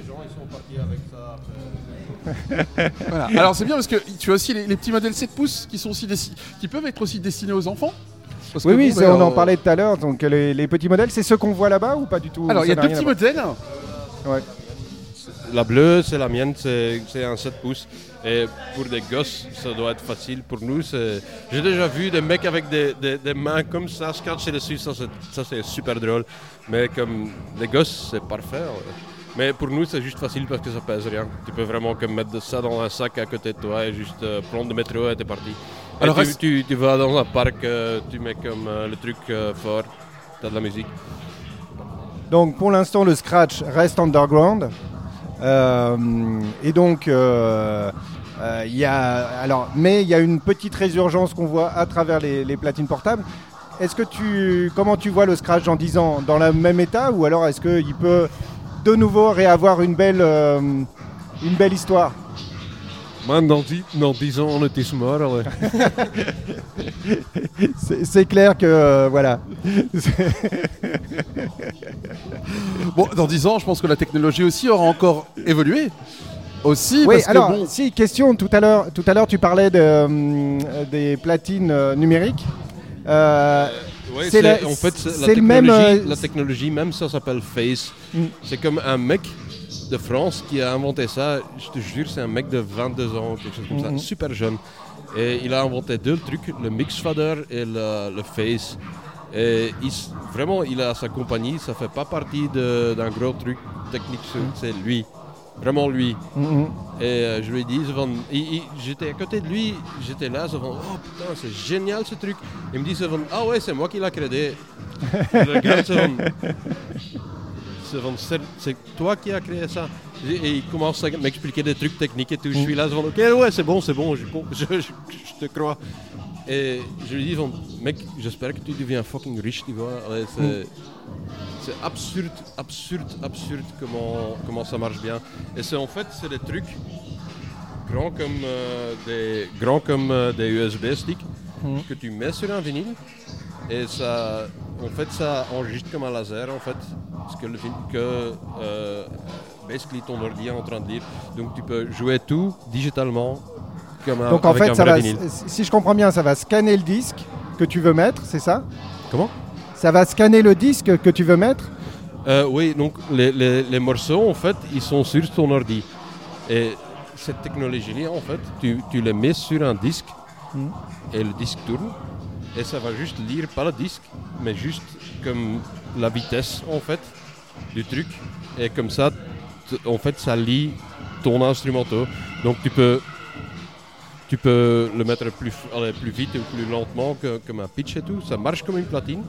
Voilà. Alors c'est bien parce que tu as aussi les, les petits modèles sept pouces qui sont aussi dessi- qui peuvent être aussi destinés aux enfants. Parce Oui, que, oui, bon, c'est- bah, on en euh, parlait tout à l'heure. Donc les, les petits modèles, c'est ceux qu'on voit là-bas ou pas du tout? Alors il y a Ça deux n'a rien petits à voir. modèles. Ouais. La bleue, c'est la mienne, c'est, c'est un sept pouces. Et pour des gosses, ça doit être facile. Pour nous, c'est... j'ai déjà vu des mecs avec des, des, des mains comme ça, scratcher dessus, ça c'est, ça c'est super drôle. Mais comme les gosses, c'est parfait. Ouais. Mais pour nous, c'est juste facile parce que ça pèse rien. Tu peux vraiment comme mettre ça dans un sac à côté de toi et juste euh, prendre le métro et t'es parti. Et Alors, tu, reste... tu, tu vas dans un parc, euh, tu mets comme euh, le truc euh, fort, t'as de la musique. Donc pour l'instant, le scratch reste underground. Euh, et donc, euh, euh, y a, alors, mais il y a une petite résurgence qu'on voit à travers les, les platines portables. Est-ce que tu, comment tu vois le scratch dans dix ans? Dans le même état, ou alors est-ce qu'il peut de nouveau réavoir une belle, euh, une belle histoire? Man, dans dix, dans dix ans, on était mort. Ouais. c'est, c'est clair que, euh, voilà. Bon, dans dix ans, je pense que la technologie aussi aura encore évolué. Aussi, oui, parce alors, que bon... si, question, tout à l'heure, tout à l'heure tu parlais de, euh, des platines euh, numériques. Euh, Ouais, c'est c'est, la, en fait, c'est, c'est la, le même, technologie, euh, la technologie, même ça s'appelle Face. Mm. C'est comme un mec de France qui a inventé ça. Je te jure, c'est un mec de vingt-deux ans, quelque chose comme mm-hmm. ça, super jeune. Et il a inventé deux trucs, le mix fader et le, le Face. Et il, vraiment, il a sa compagnie, ça fait pas partie de, d'un gros truc technique, c'est lui. Vraiment lui. Mm-hmm. Et euh, je lui ai dit, van, il, il, j'étais à côté de lui, j'étais là, van, oh putain, c'est génial ce truc. Il me dit, van, ah ouais, c'est moi qui l'ai créé. Je regarde, c'est, van, c'est, van, c'est, c'est toi qui as créé ça. Et, et il commence à m'expliquer des trucs techniques et tout. Mm. Je suis là, van, ok, ouais, c'est bon, c'est bon, je, je, je, je te crois. Et je lui dis, van, mec, j'espère que tu deviens fucking riche, tu vois. Ouais, c'est, mm. c'est absurde, absurde, absurde comment, comment ça marche bien. Et c'est en fait, c'est des trucs grands comme euh, des, grands comme, euh, des U S B sticks mm. que tu mets sur un vinyle. Et ça, en fait, ça enregistre comme un laser, en fait, ce que, le, que euh, basically ton ordi est en train de lire. Donc tu peux jouer tout digitalement. Comme un, Donc en avec fait, un ça vrai va, vinyle. si je comprends bien, ça va scanner le disque que tu veux mettre, c'est ça? Comment? Ça va scanner le disque que tu veux mettre? euh, Oui, donc les, les, les morceaux, en fait, ils sont sur ton ordi. Et cette technologie-là, en fait, tu, tu le mets sur un disque Mm. et le disque tourne et ça va juste lire pas le disque, mais juste comme la vitesse, en fait, du truc. Et comme ça, t- en fait, ça lit ton instrumental. Donc tu peux, tu peux le mettre plus, allez, plus vite ou plus lentement que, comme un pitch et tout. Ça marche comme une platine,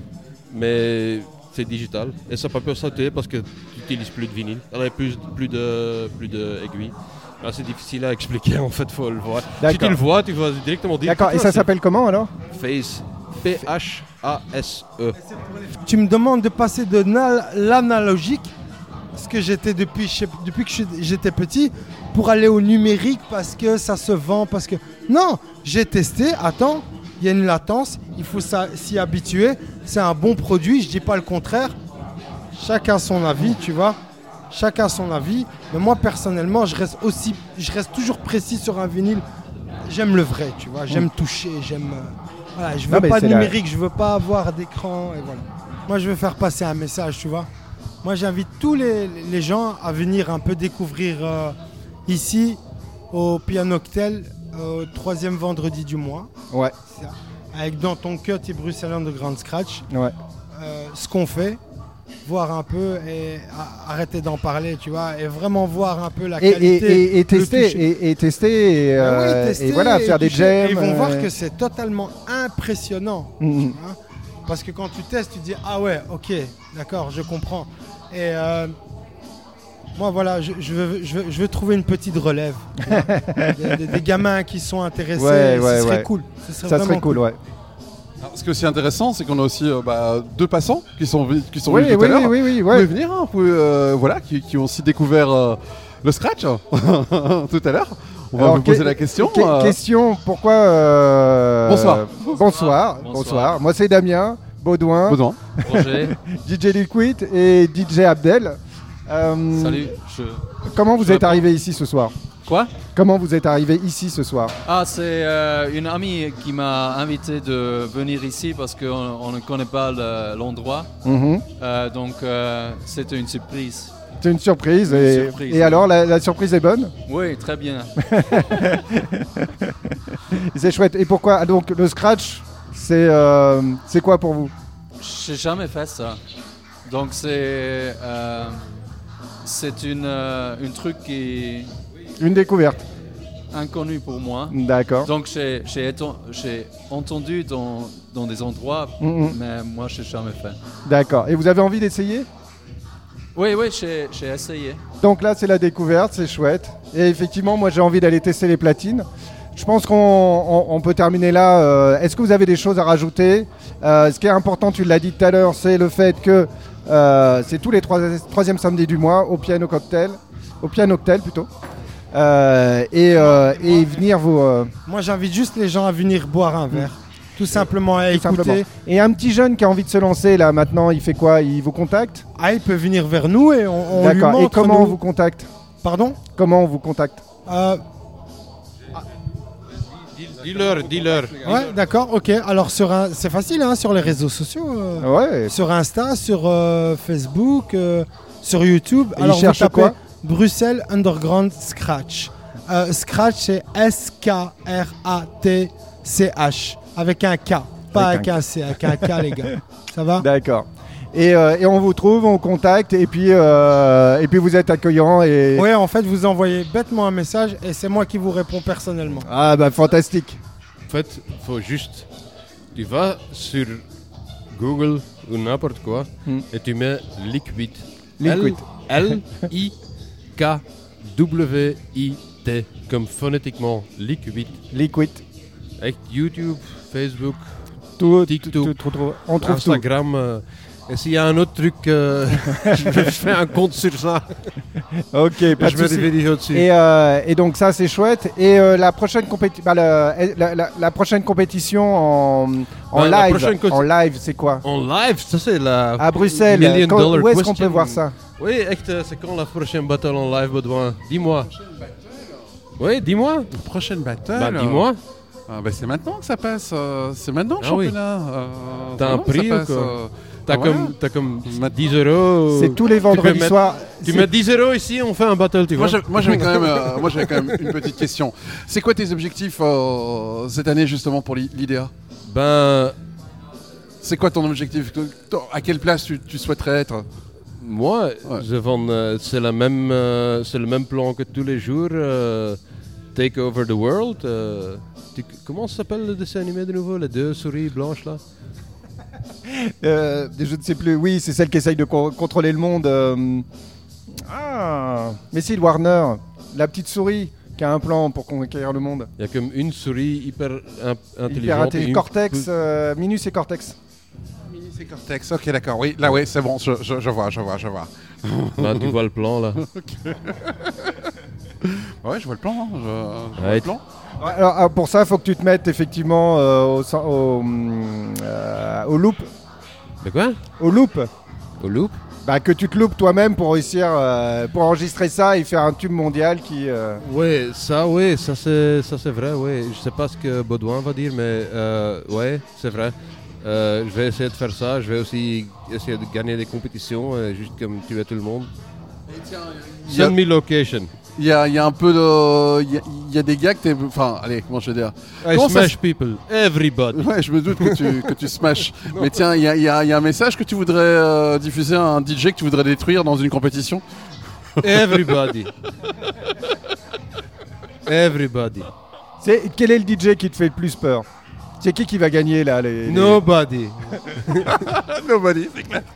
mais c'est digital. Et ça peut pas sauter parce que tu n'utilises plus de vinyle. Allez, plus, plus de, plus de aiguilles. Là, c'est difficile à expliquer, en fait, faut le voir. D'accord. Si tu le vois, tu vas directement dire... D'accord, et ça c'est s'appelle comment alors? Phase. P H A S E. Tu me demandes de passer de na- l'analogique, ce que j'étais depuis, je sais- depuis que je suis- j'étais petit, pour aller au numérique parce que ça se vend, parce que... Non, j'ai testé, attends, il y a une latence, il faut ça- s'y habituer, c'est un bon produit, je dis pas le contraire. Chacun son avis, tu vois. Chacun son avis. Mais moi, personnellement, je reste aussi, je reste toujours précis sur un vinyle. J'aime le vrai, tu vois. J'aime toucher, j'aime... euh, Voilà, je veux Non, mais pas de c'est la- numérique, je veux pas avoir d'écran et voilà. Moi, je veux faire passer un message, tu vois. Moi, j'invite tous les, les gens à venir un peu découvrir euh, ici au Pianoctel, au troisième vendredi du mois. Ouais. Ça. Avec Dans ton cut et Bruxelles Underground Scratch. Ouais. Euh, ce qu'on fait, voir un peu et a- arrêter d'en parler, tu vois, et vraiment voir un peu la Et, qualité. et, et, et le tester, toucher. et, et tester, et, Ah oui, euh, tester et voilà, et faire des toucher. jams. Et ils vont euh, voir que c'est totalement impressionnant. Mhm. Hein. Parce que quand tu testes, tu dis ah ouais, ok, d'accord, je comprends. Et euh, moi voilà, je, je, veux, je, veux, je veux trouver une petite relève. Tu vois. des, des- des gamins qui sont intéressés, Ouais, ce ouais, serait ouais. cool. Ce serait Ça vraiment serait cool, ouais. Alors, ce qui est aussi intéressant, c'est qu'on a aussi euh, bah, deux passants qui sont, vi- qui sont Oui, venus tout oui, à l'heure. oui, oui, oui, Vous ouais. pouvez venir, hein, vous pouvez, euh, voilà, qui, qui ont aussi découvert euh, le scratch tout à l'heure. On va Alors, vous poser que- la question. que- euh, Question, pourquoi euh, Bonsoir. Bonsoir. Bonsoir. Bonsoir. Moi, c'est Damien Baudouin, Baudouin. Roger. D J Liquid et D J Abdel. Euh, Salut. Je... Comment vous je êtes réponds. arrivé ici ce soir? Quoi? Comment vous êtes arrivé ici ce soir? Ah, c'est euh, une amie qui m'a invité de venir ici parce qu'on on ne connaît pas le- l'endroit. Mhm. Euh, donc, euh, c'était une surprise. C'est une surprise. Une et surprise, et oui. alors, la, la surprise est bonne? Oui, très bien. C'est chouette. Et pourquoi? Ah, donc, le scratch, c'est euh, c'est quoi pour vous? J'ai jamais fait ça. Donc, c'est euh, c'est une, euh, une truc qui est Une découverte. inconnu pour moi. D'accord. Donc, j'ai j'ai éton- j'ai entendu dans, dans des endroits, Mhm. mais moi, je n'ai jamais fait. D'accord. Et vous avez envie d'essayer? Oui, oui, j'ai j'ai essayé. Donc là, c'est la découverte, c'est chouette. Et effectivement, moi, j'ai envie d'aller tester les platines. Je pense qu'on on- on peut terminer là. Euh, Est-ce que vous avez des choses à rajouter? Euh, Ce qui est important, tu l'as dit tout à l'heure, c'est le fait que euh, c'est tous les trois, troisième samedis du mois au Piano Cocktail, au Pianoctel plutôt. Euh, et, euh, et venir vous... euh, Moi, j'invite juste les gens à venir boire un verre. Tout simplement à tout écouter. simplement. Et un petit jeune qui a envie de se lancer là maintenant, il fait quoi? Il vous contacte? Ah, il peut venir vers nous et on, on lui D'accord. montre. Et comment nous- on vous contacte? Pardon? Comment on vous contacte? Euh, Dis-leur, dis-leur. Ouais, d'accord, ok. Alors, sur un- c'est facile, hein, sur les réseaux sociaux. euh, Ouais. Sur Insta, sur euh, Facebook, euh, sur YouTube. Et il Alors, vous cherche tapez quoi? Bruxelles Underground Scratch. Euh, Scratch, c'est S K R A T C H. Avec un K. Pas Avec avec un un C, avec un K, les gars. Ça va? D'accord. Et, euh, et on vous trouve, on contacte, et puis, euh, et puis vous êtes accueillant. Et... Ouais, en fait, vous envoyez bêtement un message et c'est moi qui vous réponds personnellement. Ah bah fantastique. En fait, il faut juste... Tu vas sur Google ou n'importe quoi Hmm. et tu mets Liquid. Liquid. L I K W I T. Comme phonétiquement Liquid. Liquid. Avec YouTube, Facebook, Tout, TikTok, tout- tout- tout- on trouve tout. Instagram. euh, et s'il y a un autre truc, euh, je fais un compte sur ça. Ok, pas je de me souci. réveille au-dessus. Et, euh, et donc ça c'est chouette. Et euh, la, prochaine compéti- bah, la, la- la- la prochaine compétition en, en Bah, la live, prochaine co- en live c'est quoi? En live, ça c'est la... À Bruxelles. Million Quand- dollar où est-ce qu'on question. peut voir ça? Oui, echt, euh, c'est quand la prochaine battle en live, Baudouin? Dis-moi. Oui, dis-moi. Prochaine battle. Bah, dis-moi. Ah, bah, c'est maintenant que ça passe. euh, c'est maintenant le Ah oui. championnat. euh, T'as un vraiment, prix ça ou passe, quoi euh, T'as Ouais. comme, t'as comme dix euros. C'est tous les Tu peux vendredis mettre- soirs. Tu C'est- mets dix euros ici, on fait un battle, tu Moi, vois. j'ai- moi, j'avais quand même, euh, moi, j'avais quand même une petite question. C'est quoi tes objectifs euh, cette année justement pour l'I- l'I D A? Ben, C'est quoi ton objectif? À quelle place tu, tu souhaiterais être? moi, Ouais. je van, euh, c'est la même, euh, c'est le même plan que tous les jours. euh, Take over the world. euh, tu- comment ça s'appelle le dessin animé de nouveau, les deux souris blanches là? Euh, je ne sais plus. Oui, c'est celle qui essaye de co- contrôler le monde. euh, Ah, mais si, Warner, la petite souris qui a un plan pour conquérir le monde. Il y a comme une souris hyper in- Hyper intelligente. et intelligent. une Cortex, peu- euh, Minus et Cortex. C'est Cortex, ok d'accord, oui, là ouais, c'est bon, je, je- je vois, je vois, je vois. Bah, tu vois le plan là. Ouais, je vois le plan, hein, je, je vois Ouais, le plan. Ouais, alors, ah, pour ça, il faut que tu te mettes effectivement euh, au, sen- au, hum, euh, au loop. De quoi? Au loop. Au loop? Bah, que tu te loupes toi-même pour réussir, euh, pour enregistrer ça et faire un tube mondial qui. euh, Ouais, ça, ouais, ça c'est, ça c'est vrai, ouais. Je sais pas ce que Baudouin va dire, mais euh, ouais, c'est vrai. Euh, je vais essayer de faire ça. Je vais aussi essayer de gagner des compétitions, euh, juste comme tuer tout le monde. Il y a- Send me location. Il y a, il y a un peu de. Il y a, il y a des gars que t'es. Enfin, allez, comment je vais dire? I Comment ça smash se- people, everybody. Ouais, je me doute que tu, que tu smash. Mais tiens, il y a, il y a- il y a un message que tu voudrais euh, diffuser à un D J que tu voudrais détruire dans une compétition? Everybody. Everybody. C'est quel est le D J qui te fait le plus peur? C'est qui qui va gagner là les, les- Nobody. Nobody, c'est clair.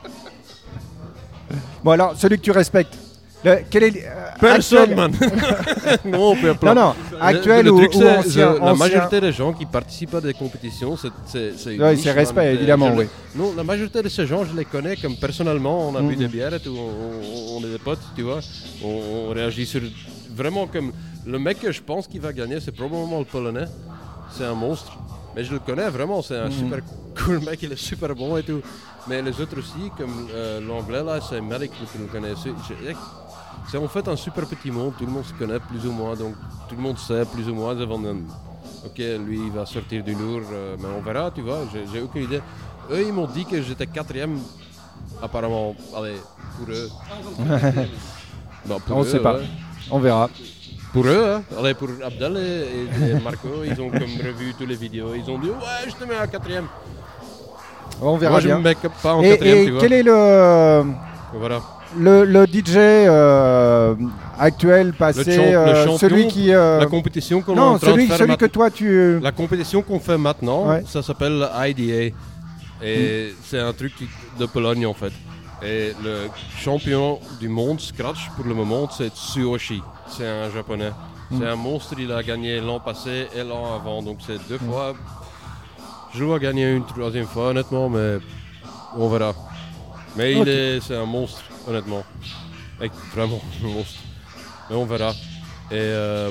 Bon alors celui que tu respectes. Le- quel est euh, Personne, actuel- man. non, peu Non non. Actuel le, le ou, truc, ou c'est- ancien, je- La ancien. majorité des gens qui participent à des compétitions, c'est c'est c'est une Ouais, niche, c'est man. respect, Et évidemment, je oui. les- Non, la majorité de ces gens, je les connais comme personnellement. On a bu Mhm. des bières et tout, on, on- on est des potes, tu vois. On, on réagit sur vraiment comme le mec que je pense qui va gagner, c'est probablement le Polonais. C'est un monstre. Mais je le connais vraiment, c'est un Mhm. super cool mec, il est super bon et tout. Mais les autres aussi, comme euh, l'anglais là, c'est Malik, tu le connais aussi. Je- C'est en fait un super petit monde, tout le monde se connaît plus ou moins, donc tout le monde sait plus ou moins avant de... Ok, lui il va sortir du lourd, euh, mais on verra, tu vois, j'ai j'ai aucune idée. Eux ils m'ont dit que j'étais quatrième, apparemment, allez, pour eux. Bon, pour On eux, sait pas. ouais. On verra. Pour eux, hein. Allez, pour Abdel et, et Marco, ils ont comme revu toutes les vidéos, ils ont dit ouais, je te mets à quatrième. On verra Moi je bien. me mets pas en et quatrième, et tu vois. quel est le Voilà. le, le D J euh, actuel passé, Le, champ- le euh, champion, celui qui euh, la compétition qu'on est non en train celui de faire celui que maintenant. toi tu La compétition qu'on fait maintenant, Ouais. ça s'appelle le I D A. Et c'est un truc qui- de Pologne en fait. Et le champion du monde Scratch pour le moment, c'est Tsuyoshi. C'est un japonais. Mm. C'est un monstre, il a gagné l'an passé et l'an avant. Donc c'est deux Mm. fois. Je dois gagner une troisième fois honnêtement, mais on verra. Mais il Ok. est, c'est un monstre honnêtement. Mec, vraiment un monstre. Mais on verra. Et euh,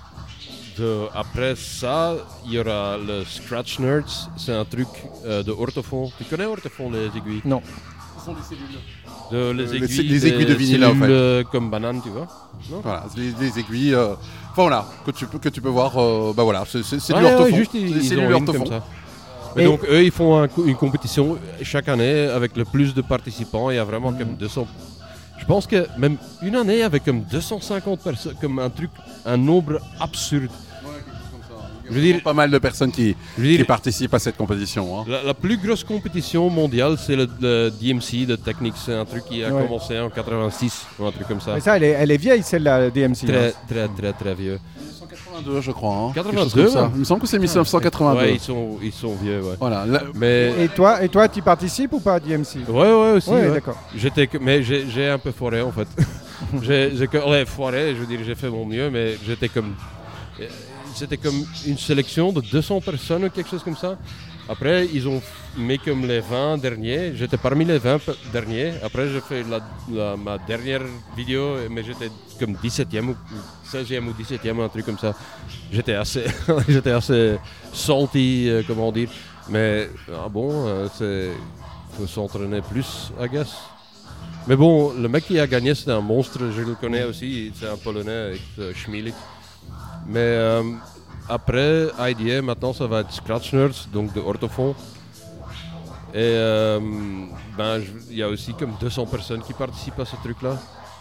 de- après ça, il y aura le Scratch Nerds. C'est un truc euh, de orthophon. Tu connais orthophon, les aiguilles? Non. Ce sont des cellules. De, les Euh, les- aiguilles, les aiguilles de des vinyle, en cellules, fait. euh, comme banane, tu vois. Non. Voilà, les, les aiguilles. euh, Enfin voilà, que tu peux, que tu peux voir. euh, bah voilà, c'est c'est- c'est Ouais, du ouais, orthophon. juste, C'est ils, des ils cellules ont une orthophon. comme ça. Mais Et- donc eux, ils font un co- une compétition chaque année avec le plus de participants. Il y a vraiment comme deux cents. Je pense que même une année avec comme deux cent cinquante personnes, comme un truc, un nombre absurde. Je veux dire, Pas mal de personnes qui, je veux dire, qui participent à cette compétition. hein. La, la plus grosse compétition mondiale, c'est le, le D M C de Technics. C'est un truc qui a Ouais. commencé en quatre-vingt-six ou un truc comme ça. Mais ça elle est, elle est vieille celle-là D M C. Très, hein. très, très, très vieux. quatre-vingt-deux, je crois. hein. Quelque chose quatre-vingt-deux, comme ça. ouais. Il me semble que c'est mille neuf cent quatre-vingt-deux. Ouais, ils sont, ils sont vieux, ouais. Voilà. là- Mais Et toi et toi tu participes ou pas à D M C? ouais, ouais, aussi. Ouais, ouais. d'accord. J'étais, que- mais j'ai, j'ai un peu foiré en fait. j'ai, j'ai que, ouais, foiré. Je veux dire, j'ai fait mon mieux, mais j'étais comme, euh, c'était comme une sélection de deux cents personnes ou quelque chose comme ça. Après, ils ont mis comme les vingt derniers. J'étais parmi les vingt pe- derniers. Après, j'ai fait la, la- ma dernière vidéo, mais j'étais comme dix-septième ou ou seizième ou dix-septième, un truc comme ça. J'étais assez, j'étais assez salty, euh, comment dire. Mais ah bon, euh, c'est, faut s'entraîner plus, I guess. Mais bon, le mec qui a gagné, c'est un monstre. Je le connais aussi. C'est un Polonais, euh, Schmilik. Mais euh, après I D A, maintenant ça va être Scratch Nerds, donc de orthophon. Et euh, ben, il y a aussi comme deux cents personnes qui participent à ce truc-là.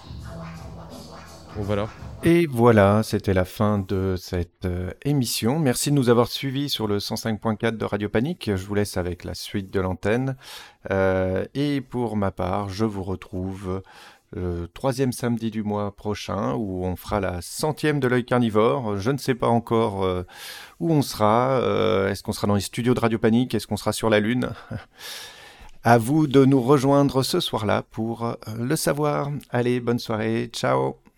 On verra. Et voilà, c'était la fin de cette euh, émission. Merci de nous avoir suivis sur le cent cinq point quatre de Radio Panique. Je vous laisse avec la suite de l'antenne. Euh, et pour ma part, je vous retrouve le troisième samedi du mois prochain où on fera la centième de l'œil carnivore. Je ne sais pas encore euh, où on sera. Euh, est-ce qu'on sera dans les studios de Radio Panique? Est-ce qu'on sera sur la Lune? À vous de nous rejoindre ce soir-là pour euh, le savoir. Allez, bonne soirée. Ciao.